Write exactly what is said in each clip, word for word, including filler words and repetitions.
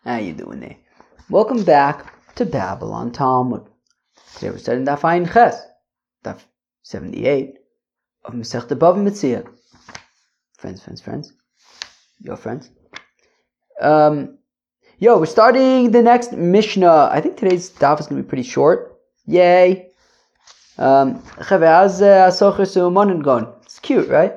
How you doing there? Welcome back to Babylon Talmud. Today we're studying Daf Ayin Ches, Daf seventy-eight of Masechta Bava Metzia. Friends, friends, friends. Your friends. Um, yo, we're starting the next Mishnah. I think today's Daf is going to be pretty short. Yay. Um, how's Asocher Su'umanin going? It's cute, right?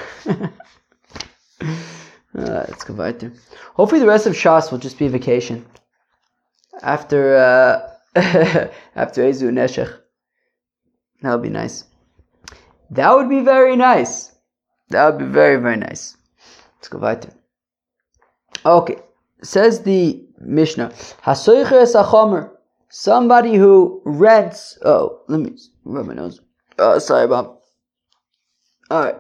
Uh, let's go weiter. Hopefully the rest of Shas will just be a vacation. After uh, after Ezu Neshech. That would be nice. That would be very nice. That would be very, very nice. Let's go weiter. Okay. Says the Mishnah. Hasoiches achomer. Somebody who rents... Oh, let me rub my nose. Oh, sorry, Bob. Alright.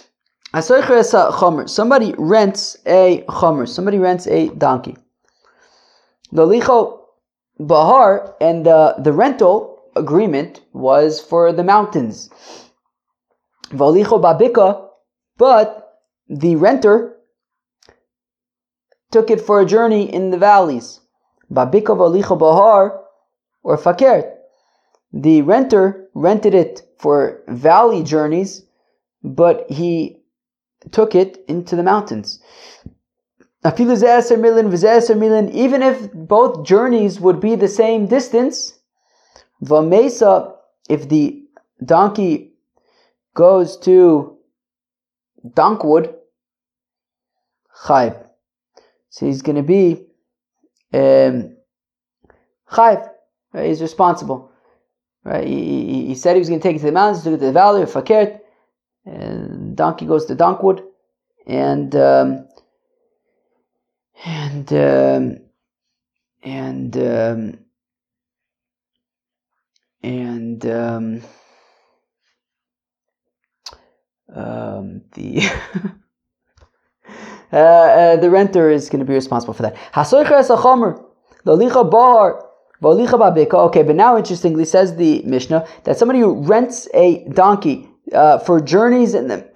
Somebody rents a chomer. Somebody rents a donkey. The licho bahar, and uh, the rental agreement was for the mountains. Valicho babika, but the renter took it for a journey in the valleys. Babika valicho bahar, or fakert. The renter rented it for valley journeys, but he took it into the mountains. Even if both journeys would be the same distance, v'mesa, if the donkey goes to Donkwood, chayv. So he's going to be um, chayv. Right? He's responsible. Right? He, he, he said he was going to take it to the mountains, took it to the valley, or fakert. And donkey goes to Donkwood, and um, and um, and um, and um, um, the uh, uh, the renter is going to be responsible for that. Okay, but now interestingly says the Mishnah that somebody who rents a donkey Uh, for journeys in the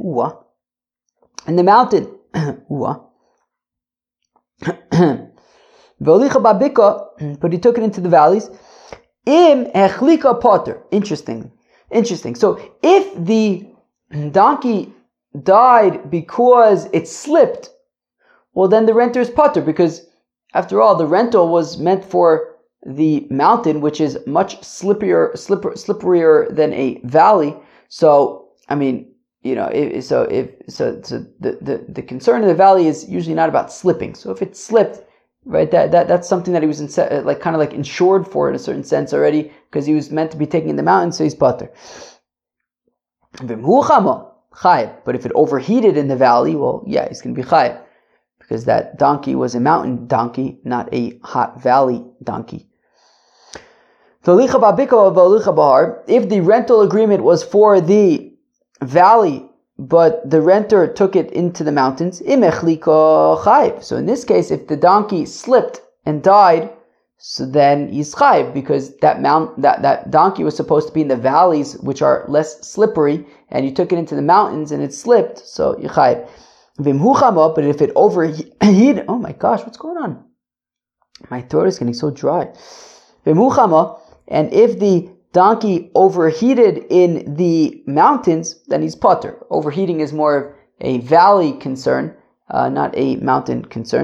in the mountain, but he took it into the valleys. Im echlika potter. Interesting, interesting. So if the donkey died because it slipped, well, then the renter is potter, because after all, the rental was meant for the mountain, which is much slipperier, slipper, slipperier than a valley. So, I mean, you know, if, so if so, so the, the, the concern of the valley is usually not about slipping. So if it slipped, right, that, that that's something that he was in, like kind of like insured for in a certain sense already, because he was meant to be taking in the mountain, so he's potter. But if it overheated in the valley, well, yeah, he's going to be chayav, because that donkey was a mountain donkey, not a hot valley donkey. If the rental agreement was for the valley, but the renter took it into the mountains, so in this case, if the donkey slipped and died, so then he's chayv, because that mount that, that donkey was supposed to be in the valleys, which are less slippery, and you took it into the mountains and it slipped, so you're chayv. But if it overheated, oh my gosh, what's going on? My throat is getting so dry. And if the donkey overheated in the mountains, then he's potter. Overheating is more of a valley concern, uh, not a mountain concern.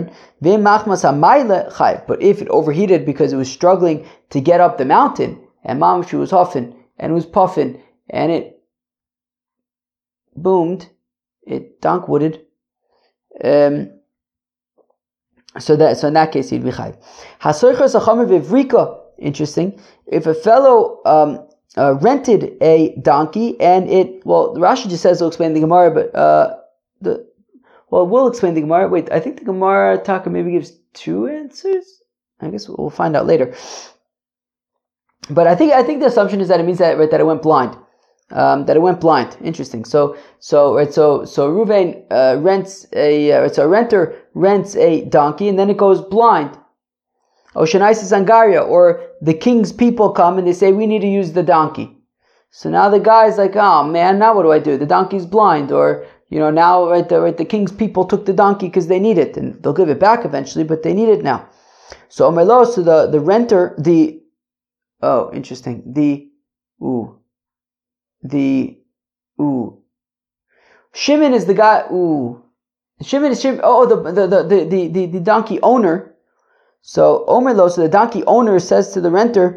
But if it overheated because it was struggling to get up the mountain, and mamshu was huffing, and it was puffing, and it boomed, it donkwooded, um, so that so in that case he'd be chayv. Interesting. If a fellow um, uh, rented a donkey and it, well, Rashi just says he'll explain the Gemara, but uh, the well, we'll explain the Gemara. Wait, I think the Gemara Taka maybe gives two answers. I guess we'll find out later. But I think I think the assumption is that it means that right, that it went blind. Um, that it went blind. Interesting. So so right so so Ruvain uh, rents a uh, so a renter rents a donkey and then it goes blind. Oshanais Zangaria, or the king's people come and they say, we need to use the donkey. So now the guy's like, oh man, now what do I do? The donkey's blind, or, you know, now right the right, the king's people took the donkey because they need it, and they'll give it back eventually, but they need it now. So Omelo, so the the renter, the oh, interesting, the ooh, the ooh, Shimon is the guy. Ooh, Shimon is Shimon. Oh, the the the the the, the donkey owner. So Omelo, so the donkey owner says to the renter,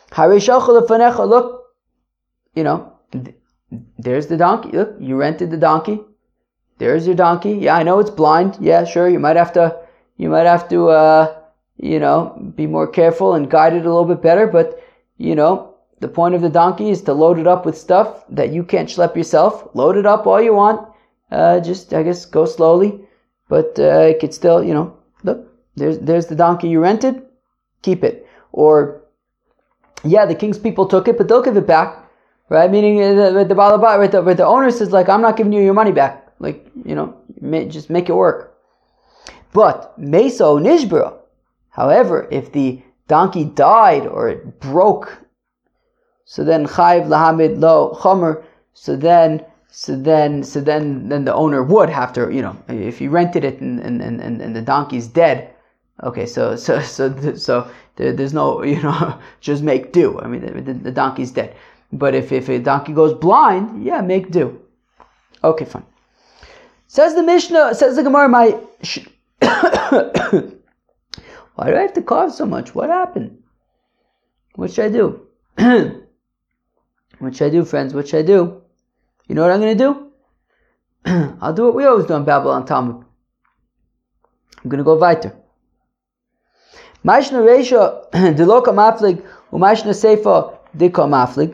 look, you know, there's the donkey. Look, you rented the donkey. There's your donkey. Yeah, I know it's blind. Yeah, sure. You might have to, you might have to, uh, you know, be more careful and guide it a little bit better. But, you know, the point of the donkey is to load it up with stuff that you can't schlep yourself. Load it up all you want. Uh, just, I guess, go slowly. But uh, it could still, you know, look, there's there's the donkey you rented. Keep it. Or, yeah, the king's people took it, but they'll give it back. Right? Meaning, the, the, balabah, right, the, the owner says, like, I'm not giving you your money back. Like, you know, may, just make it work. But, meso nishbra. However, if the donkey died or it broke, so then chayiv lahamid lo chomer, so then, so then, so then, then the owner would have to, you know, if you rented it and, and, and, and the donkey's dead, okay, so, so, so, so, there, there's no, you know, just make do. I mean, the, the donkey's dead. But if, if a donkey goes blind, yeah, make do. Okay, fine. Says the Mishnah, says the Gemara, my... Sh- Why do I have to cough so much? What happened? What should I do? What should I do, friends? What should I do? You know what I'm going to do? I'll do what we always do in Babylon Talmud. I'm going to go weiter. Mashna Reisha, Deloka Maflig, Umashna Seifa, Dika Maflig.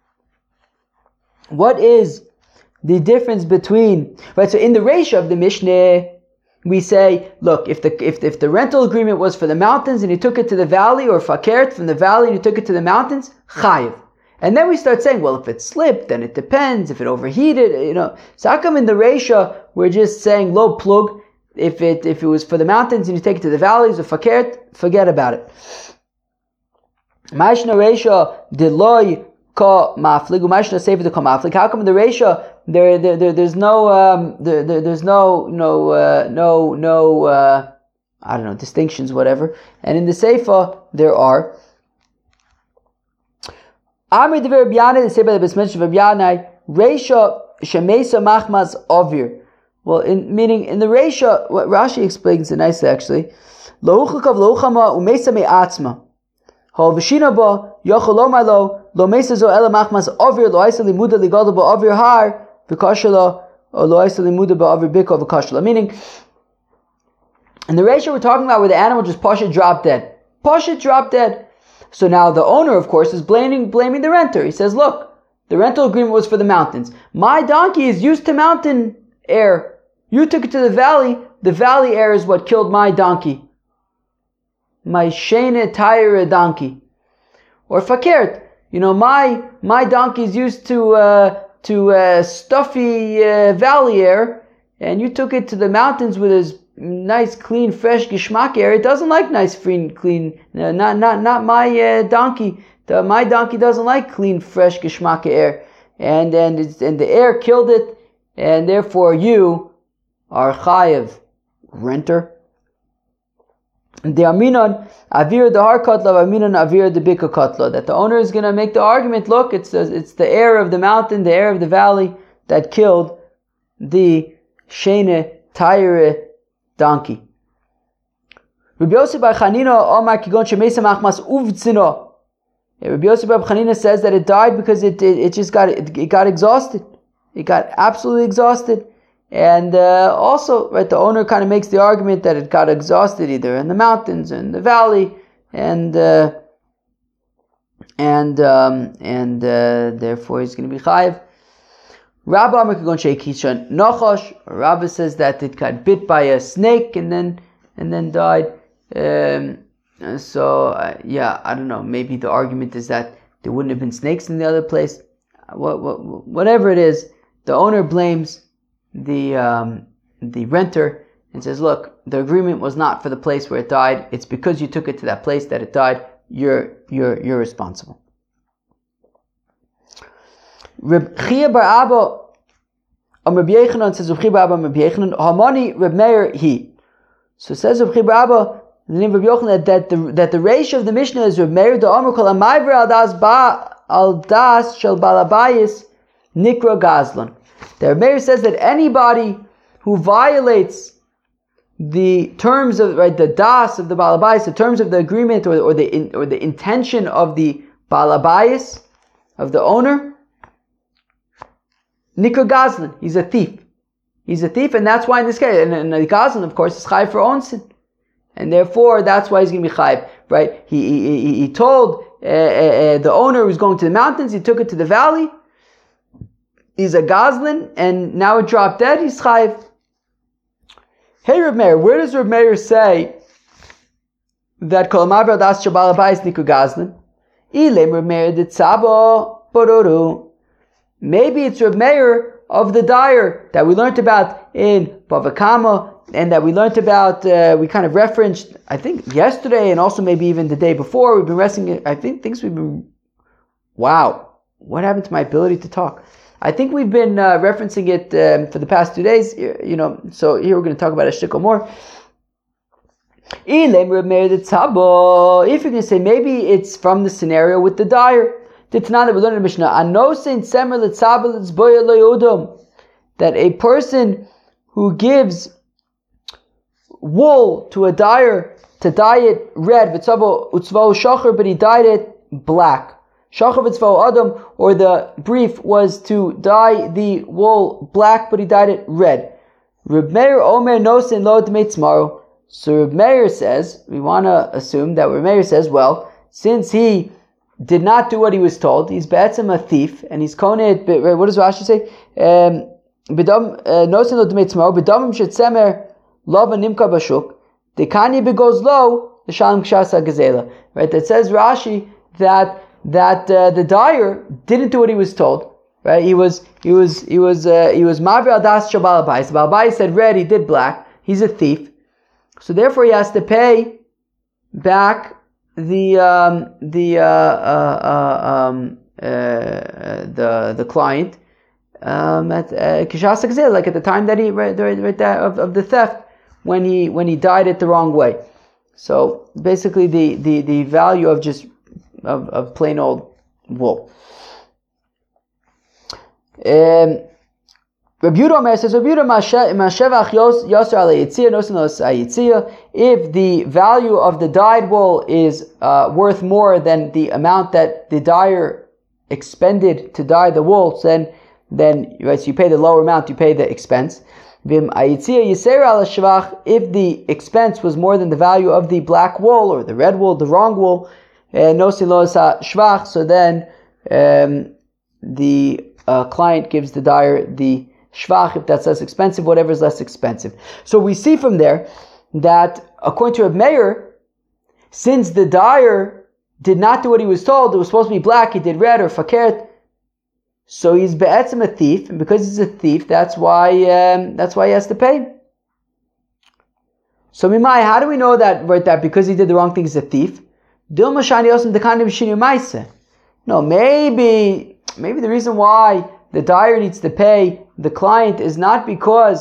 What is the difference between, right, so in the Reisha of the Mishnah, we say, look, if the if, if the rental agreement was for the mountains and you took it to the valley, or fakert from the valley and you took it to the mountains, chayiv. And then we start saying, well, if it slipped, then it depends. If it overheated, you know. So how come in the Reisha, we're just saying low plug, if it if it was for the mountains and you take it to the valleys or fakert, forget about it. Mashna Reisha, deloy ka maflig, umashna sefer de ka maflig. How come in the Reisha, There, there, there, there's no, um, there, there, there's no, no, uh, no, no, uh, I don't know, distinctions, whatever. And in the Seifa, there are. Amri dever b'yanai, the Seifa that is mentioned of B'yanai, Reisha shemesa machmas ovir. Well, in, meaning, in the Reisha, what Rashi explains it nicely, actually. Louchakav louchama umesa me'atzma. Hol v'shina ba, yochel lo malo, lo mesa zo ela machmas ovir, lo aisa limuda ligadol ba ovir har, Meaning, in the ratio we're talking about where the animal just pasha dropped dead. Pasha dropped dead. So now the owner, of course, is blaming blaming the renter. He says, look, the rental agreement was for the mountains. My donkey is used to mountain air. You took it to the valley. The valley air is what killed my donkey. My shene tire donkey. Or fakert. You know, my my donkey is used to... Uh, to uh, stuffy uh, valley air, and you took it to the mountains with this nice, clean, fresh geschmack air. It doesn't like nice, free, clean. Uh, not, not, not my uh, donkey. The, my donkey doesn't like clean, fresh geschmack air, and and it's, and the air killed it, and therefore you are chayev, renter. The aminon avir the har katla, aminon avir the bika katla. That the owner is going to make the argument. Look, it's the, it's the air of the mountain, the air of the valley that killed the shene tire donkey. Rabbi Yosef bar Chanina Omar kigon shemesa machmas uvtzino. Rabbi Yosef bar Chanina says that it died because it it, it just got it, it got exhausted. It got absolutely exhausted. And uh, also, right, the owner kind of makes the argument that it got exhausted either in the mountains or in the valley, and uh, and um, and uh, therefore he's going to be chayiv. Rabbi Amar Kagon Sheikishan Nachash. Rabbi says that it got bit by a snake and then and then died. Um, so uh, yeah, I don't know. Maybe the argument is that there wouldn't have been snakes in the other place. What, what, whatever it is, the owner blames the um, the renter and says, look, the agreement was not for the place where it died. It's because you took it to that place that it died. You're you're you're responsible. Reb Chia bar Abba Am Rabbi Yechanan says Reb Chi Bar Abba Rabbi Yechanan Hamani Reb Meir he. So it says Reb Chi Bar Abba in the name of Rabbi Yochanan that the that the ratio of the Mishnah is Reb Meir the Amar Kol Amayver Al Das Ba Al Das Shel Balabayis Nikra Gazlan. The Reb Meir says that anybody who violates the terms of right the das of the Balabayis, the terms of the agreement or, or the in, or the intention of the Balabayis, of the owner, Nikra Gazlan, he's a thief. He's a thief, and that's why in this case, and, and the Gazlan, of course, is chayiv for own sin. And therefore, that's why he's going to be chayiv, right? He, he, he, he told uh, uh, the owner who was going to the mountains, he took it to the valley. He's a Gazlan, and now it dropped dead, he's chayiv. Hey Reb Meir, where does Reb Meir say that Kol Amav Das Shabal Abayis Nikra Gazlan? Ilem Reb Meir de Tzabo Boruru. Maybe it's Reb Meir of the dyer that we learned about in Bava Kama, and that we learned about, uh, we kind of referenced, I think, yesterday, and also maybe even the day before. We've been resting, I think, things we've been, wow, what happened to my ability to talk? I think we've been uh, referencing it um, for the past two days, you know, so here we're going to talk about a shtickle more. If you're going to say, maybe it's from the scenario with the dyer. That a person who gives wool to a dyer to dye it red, but he dyed it black. Adam, or the brief was to dye the wool black, but he dyed it red. Reb Meir Omer Nosin Lo Dmeitzmaro. So Reb Meir says, we want to assume that Reb Meir says, well, since he did not do what he was told, he's be'etzem a thief, and he's koneh, what does Rashi say? Nosin Lo Dmeitzmaro, B'damim Shetzemer Lova Nimka Bashuk, Dekani Begoz Lo, the Shalom Kshasa Gazela. Right, that says Rashi that that uh, the dyer didn't do what he was told. Right, he was he was he was uh, he was Mavir Adas Shabal Abayis. The Abayis said red, he did black. He's a thief, so therefore he has to pay back the um, the uh, uh, uh, um, uh, the the client um, at Kishas uh, like at the time that he right, right, right there, of, of the theft when he when he dyed it the wrong way. So basically, the the the value of just Of, of plain old wool. Um, Rabbi Yehuda Omer says, Rabbi Yehuda Mashevach Yosar Al Yitzia Nosin Los Yitzia. If the value of the dyed wool is uh, worth more than the amount that the dyer expended to dye the wool, then then right, so you pay the lower amount, you pay the expense. Vim Ayitzia Yiser Al Shvach. If the expense was more than the value of the black wool or the red wool, the wrong wool. No silosa shvach, so then um, the uh, client gives the dyer the shvach if that's less expensive, whatever is less expensive. So we see from there that according to Reb Meir, since the dyer did not do what he was told, it was supposed to be black, he did red or fakert, so he's be'etzem a thief, and because he's a thief, that's why um, that's why he has to pay. So Mimai, how do we know that right that because he did the wrong thing he's a thief? No, maybe maybe the reason why the dyer needs to pay the client is not because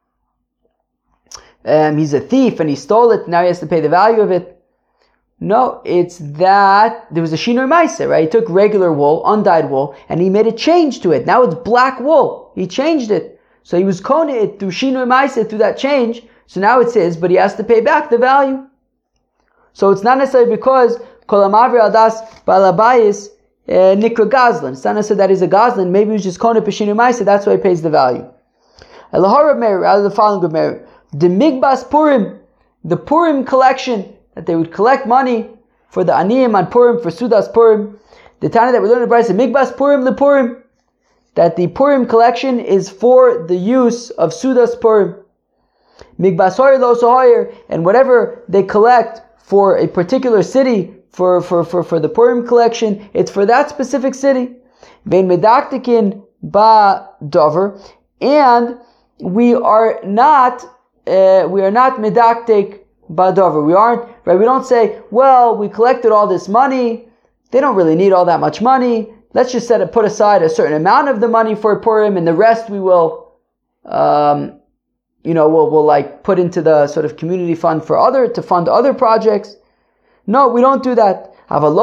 um, he's a thief and he stole it, now he has to pay the value of it. No, it's that there was a shinui ma'aseh, right? He took regular wool, undyed wool, and he made a change to it. Now it's black wool. He changed it. So he was koneh it through shinui ma'aseh, through that change. So now it's his, but he has to pay back the value. So it's not necessarily because Kol Amavir Adas Balabayis Nikra Gazlan. It's not necessarily that he's a Gazlan. Maybe he was just Koneh Peshinu Maisa. That's why he pays the value. Elahar Reb Meir, out of the following Reb Meir, the Migbas Purim, the Purim collection that they would collect money for the Aniyim on Purim, for Sudas Purim. The Tana that we learned in the Brisa, Migbas Purim le Purim, that the Purim collection is for the use of Sudas Purim. Migbas Hoyer lo Sohoyer, and whatever they collect for a particular city, for, for, for, for the Purim collection, it's for that specific city. Vein medaktikin ba dover, and we are not uh, we are not medaktik ba dover. We aren't right. We don't say, well, we collected all this money. They don't really need all that much money. Let's just set it, put aside a certain amount of the money for Purim, and the rest we will um, you know, we'll, we'll like put into the sort of community fund for other, to fund other projects. No, we don't do that.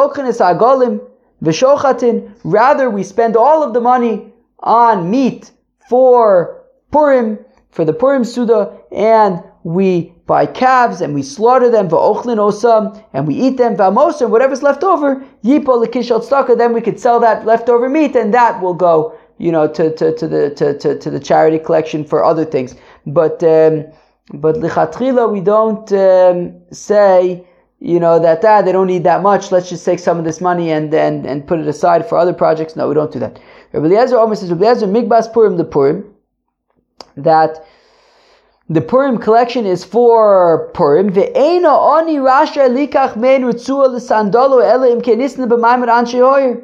Rather, we spend all of the money on meat for Purim, for the Purim Suda, and we buy calves and we slaughter them, and we eat them, and whatever's left over, then we could sell that leftover meat, and that will go, you know, to, to, to the to, to, to the charity collection for other things. But um, but lichatchila, we don't um, say, you know, that that they don't need that much. Let's just take some of this money and and, and put it aside for other projects. No, we don't do that. Rabbi Eliezer Omer says, Rabbi Eliezer Migbas Purim the Purim, that the Purim collection is for Purim. Ve'ena ani rasha likach mein ritzua l'sandalo ela im kenisna b'maimer anshe hoyer.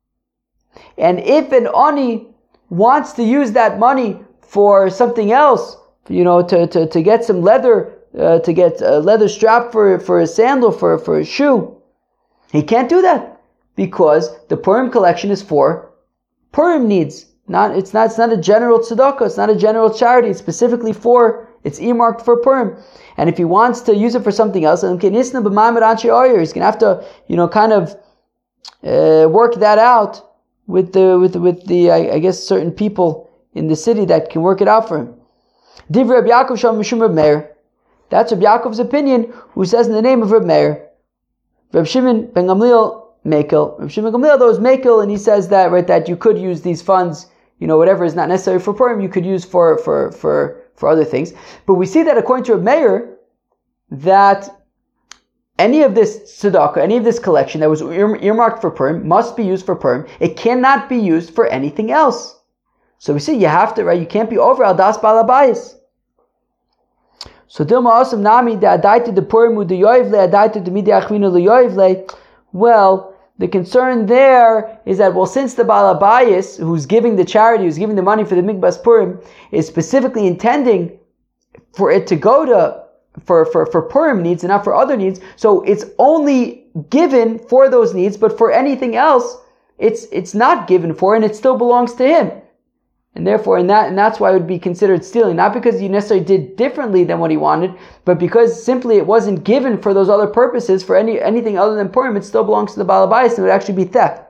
And if an ani wants to use that money for something else, you know, to, to, to get some leather, uh, to get a leather strap for, for a sandal, for, for a shoe, he can't do that because the Purim collection is for Purim needs. Not, it's not, it's not a general tzedakah, it's not a general charity, it's specifically for, it's earmarked for Purim. And if he wants to use it for something else, he's going to have to, you know, kind of uh, work that out with the, with the, with the, I, I guess, certain people in the city that can work it out for him. Div Reb Yaakov Sham Mishum Reb Meir. That's Reb Yaakov's opinion, who says in the name of Reb Meir. Reb Shimon ben Gamliel Mekel. Reb Shimon ben Gamliel, though, is Mekel, and he says that, right, that you could use these funds, you know, whatever is not necessary for Purim, you could use for, for, for, for other things. But we see that according to Reb Meir, that any of this tzedakah, any of this collection that was earmarked for Purim must be used for Purim. It cannot be used for anything else. So we see you have to, right, you can't be over al das balabayis. So Dilma Asam Nami the Adaita the Purim with the Yoivle, Adaita the Midi Achvina the Yoivle. Well, the concern there is that, well, since the balabayis, who's giving the charity, who's giving the money for the Mikbas Purim, is specifically intending for it to go to For, for, for Purim needs and not for other needs. So it's only given for those needs, but for anything else, it's it's not given for, and it still belongs to him. And therefore, and that and that's why it would be considered stealing, not because he necessarily did differently than what he wanted, but because simply it wasn't given for those other purposes, for any anything other than Purim, it still belongs to the Baal Habayis, and it would actually be theft.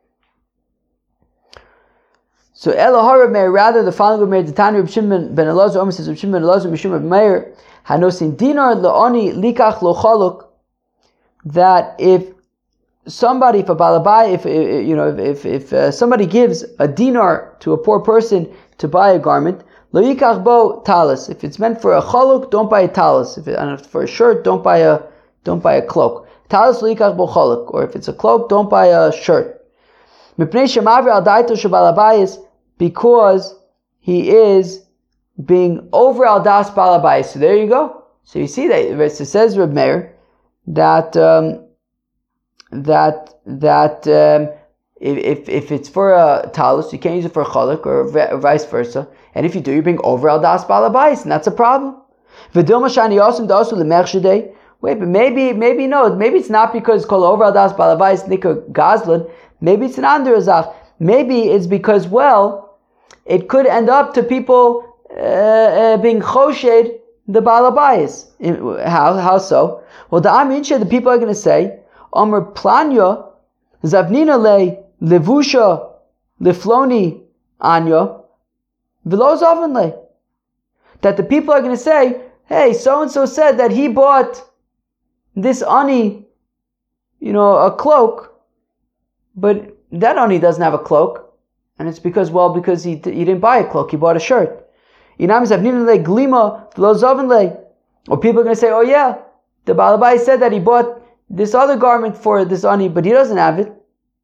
So Elahar Meir, rather the following Meir, the Tanya Reb Shimon ben Elazar, Omer says Reb Shimon ben Elazar, Mishum Reb Meir, Hanosin dinar le'oni likach lo chaluk, that if somebody, if a balabai, if you know, if if uh, somebody gives a dinar to a poor person to buy a garment, lo yikach bo talis. If it's meant for a chaluk, don't buy a talis. If it's for a shirt, don't buy a don't buy a cloak. Talis lo yikach bo chaluk. Or if it's a cloak, don't buy a shirt. Mipnei shemavri al daito shebalabayis, because he is being over al das balabayis. So there you go. So you see that it says Reb Meir that um, that that um, if if it's for a talus, you can't use it for a chaluk, or vice versa. And if you do, you're being over al das balabayis, and that's a problem. V'dilma shani yosem dasu lemerchadei. Wait, but maybe maybe no, maybe it's not because kol over al das balabayis nikah gazlan. Maybe it's an anderazach. Maybe it's because, well, it could end up to people uh, uh, being choshed the balabayis. How how so? Well, the aminshe, the people are going to say, Omer planya zavnina le levusha lefloni anya v'lo zavan le. That the people are going to say, hey, so and so said that he bought this ani, you know, a cloak. But that only doesn't have a cloak, and it's because, well, because he he didn't buy a cloak, he bought a shirt. Or people are going to say, oh yeah, the Balabai said that he bought this other garment for this ani, but he doesn't have it.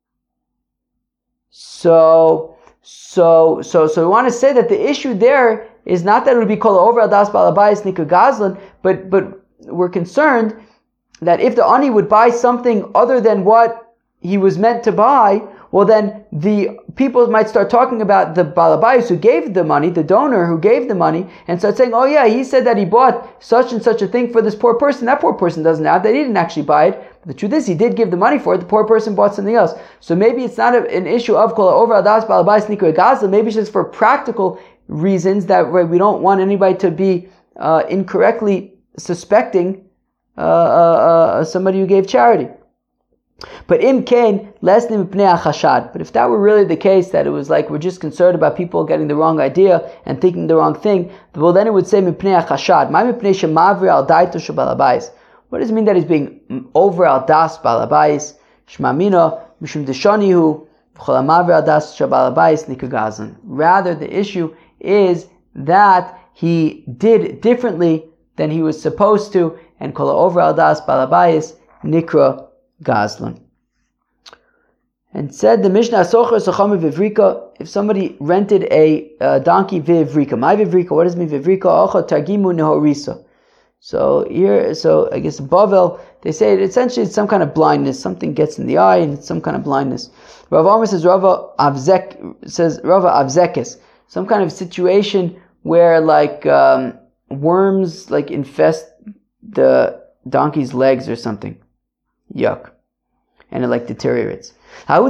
So, so, so, so we want to say that the issue there is not that it would be called over adas Balabai snika gazlan, but but we're concerned that if the ani would buy something other than what he was meant to buy, well then the people might start talking about the balabayis who gave the money, the donor who gave the money, and start saying, oh yeah, he said that he bought such and such a thing for this poor person. That poor person doesn't have that. He didn't actually buy it. But the truth is, he did give the money for it. The poor person bought something else. So maybe it's not a, an issue of kol over adas balabayis nikra gazla. Maybe it's just for practical reasons that right, we don't want anybody to be uh, incorrectly suspecting uh, uh, uh, somebody who gave charity. But im kain lesnim pnei achashad. But if that were really the case, that it was like we're just concerned about people getting the wrong idea and thinking the wrong thing, well then it would say mipnei achashad. Ma mipnei shemavri al daito shebalabais. What does it mean that he's being over al das balabais? Shmamina mishum deshanihu v'chol amavri al das shebalabais nikagazan. Rather, the issue is that he did differently than he was supposed to, and kol over al das balabais nikra Gazlan. And said the Mishnah, if somebody rented a uh, donkey vivrika, my vivrika, what does mean vivrika? Ocha targimu nehorisa. So here, so I guess Bavel, they say it, essentially it's some kind of blindness. Something gets in the eye, and it's some kind of blindness. Rav Amar says Rava Avzek says Rava Avzekis, some kind of situation where like um, worms like infest the donkey's legs or something. Yuck. And it like deteriorates. There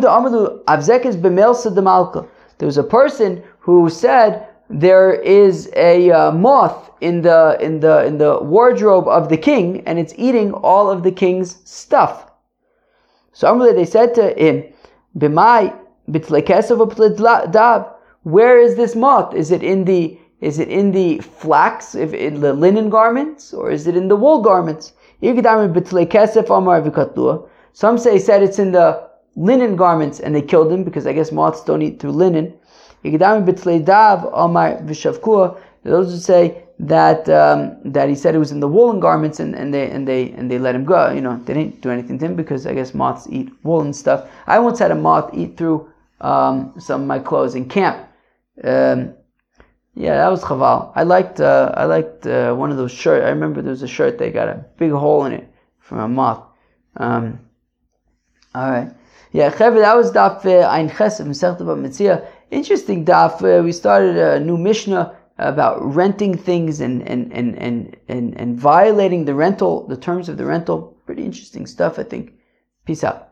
was a person who said there is a uh, moth in the in the in the wardrobe of the king, and it's eating all of the king's stuff. So they said to him, where is this moth? Is it in the is it in the flax, if in the linen garments, or is it in the wool garments? Some say said it's in the linen garments and they killed him because I guess moths don't eat through linen. Those who say that um, that he said it was in the woolen garments and, and they and they and they let him go. You know, they didn't do anything to him because I guess moths eat woolen stuff. I once had a moth eat through um, some of my clothes in camp. Um, Yeah, that was chaval. I liked uh, I liked uh, one of those shirts. I remember there was a shirt that got a big hole in it from a moth. Um, all right, yeah, Chevy, that was daf Ein Chesed Masechta Bava Metzia. Interesting daf. Uh, we started a new Mishnah about renting things and and, and and and and violating the rental, the terms of the rental. Pretty interesting stuff, I think. Peace out.